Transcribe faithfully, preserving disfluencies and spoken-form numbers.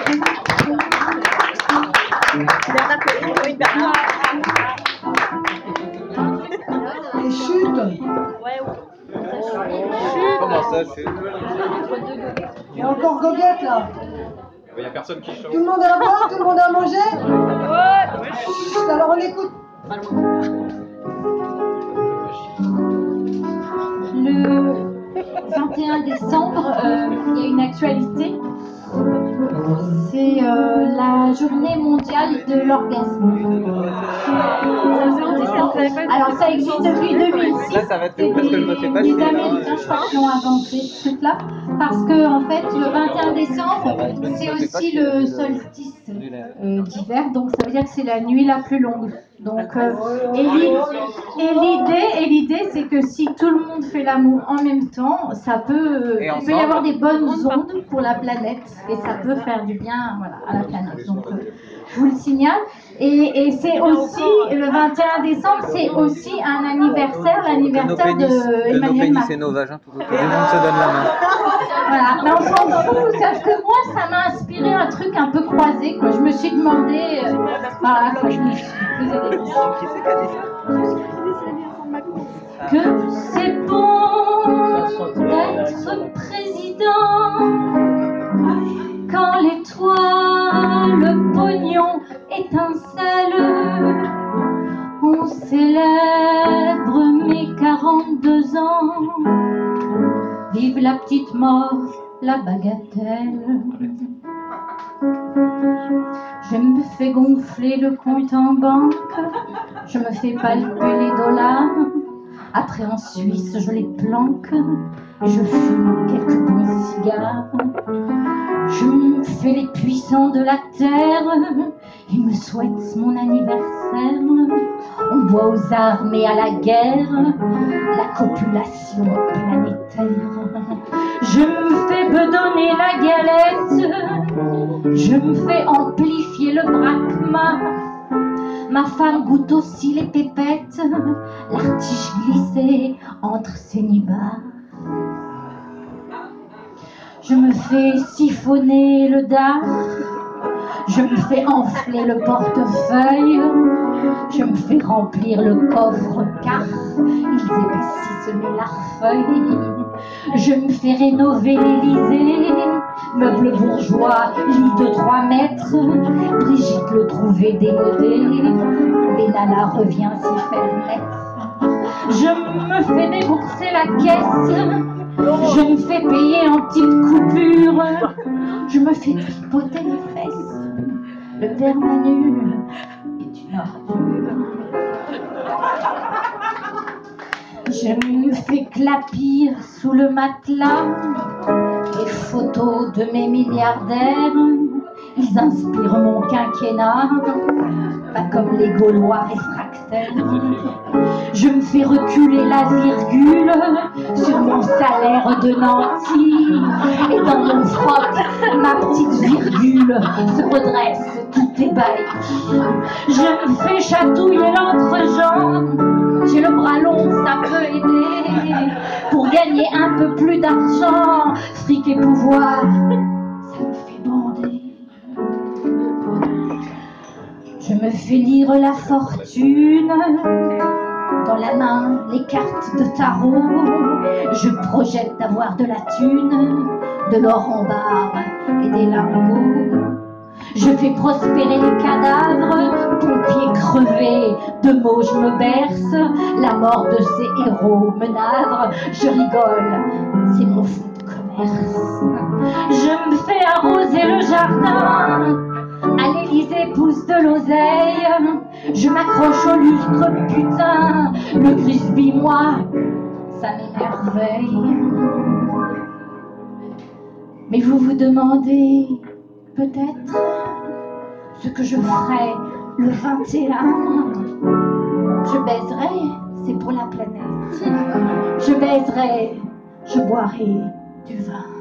Bernard Colline, oui, Bernard. Et chute. Ouais, ouais. Comment ça, chute? Il y a encore goguette là. Il n'y a personne qui chante. Tout le monde a à boire, tout le monde a à manger. Ouais. Chut, alors on écoute. Le vingt et un décembre, euh, il y a une actualité. C'est euh, la journée mondiale de l'orgasme. Alors ça existe depuis deux mille six. Là, ça va être C'est parce que je me fais pas des chier, là. Américains, je crois, qui ont inventé ce truc-là. Parce que en fait, le vingt et un décembre, c'est aussi le solstice euh, d'hiver. Donc ça veut dire que c'est la nuit la plus longue. Donc, euh, et l'i- et l'idée, et l'idée, c'est que si tout le monde fait l'amour en même temps, ça peut, Et il peut y ensemble. avoir des bonnes ondes pour la planète et ça peut faire du bien, voilà, à la planète. Donc, euh, je vous le signale. Et, et c'est aussi le vingt et un décembre, c'est aussi un anniversaire, De nos l'anniversaire pénis, de de nos Emmanuel pénis Macron. et nos vagins, tout autour du monde se donne la main. Voilà, mais on s'en fout, sauf que moi, ça m'a inspiré un truc un peu croisé, quoi. Je me suis demandé, euh, voilà, quoi, je me suis posé des questions. Que c'est bon d'être président quand l'étoile, le pognon étincelle. On célèbre mes quarante-deux ans. Vive la petite mort, la bagatelle. Je me fais gonfler le compte en banque, je me fais palper les dollars. Après en Suisse, je les planque et je fume quelques bons cigares. Je me fais les puissants de la terre, ils me souhaitent mon anniversaire. On boit aux armes et à la guerre, la copulation planétaire. Je me fais bedonner la galette, je me fais amplifier le brachma. Ma femme goûte aussi les pépettes, l'artige glissée entre ses nibards. Je me fais siphonner le dard, je me fais enfler le portefeuille, je me fais remplir le coffre car ils épaississent mes larfeuilles. Je me fais rénover l'Élysée, meuble bourgeois, lit de trois mètres. Brigitte le trouvait démodé, Benalla revient s'y faire naître. Je me fais débourser la caisse, je me fais payer en petites coupures, je me fais tripoter les fesses. Le père Manu est une ordure. Je me fais clapir sous le matelas les photos de mes milliardaires. Ils inspirent mon quinquennat, pas comme les Gaulois réfractaires. Je me fais reculer la virgule sur mon salaire de nanti. Et dans mon froc, ma petite virgule se redresse tout ébahie. Je me fais chatouiller l'entrejambe. J'ai le bras long, ça peut aider. Pour gagner un peu plus d'argent, fric et pouvoir, ça me fait bander. Je me fais lire la fortune, dans la main les cartes de tarot. Je projette d'avoir de la thune, de l'or en barre et des lingots. Je fais prospérer les cadavres, pompiers crevés, de mots je me berce. La mort de ces héros me navre, je rigole, c'est mon fonds de commerce. Je me fais arroser le jardin, à l'Élysée pousse de l'oseille. Je m'accroche au lustre, putain, le Grisby, moi, ça m'émerveille. Mais vous vous demandez peut-être ce que je ferai le vingt et un. Je baiserai, c'est pour la planète. Je baiserai, je boirai du vin.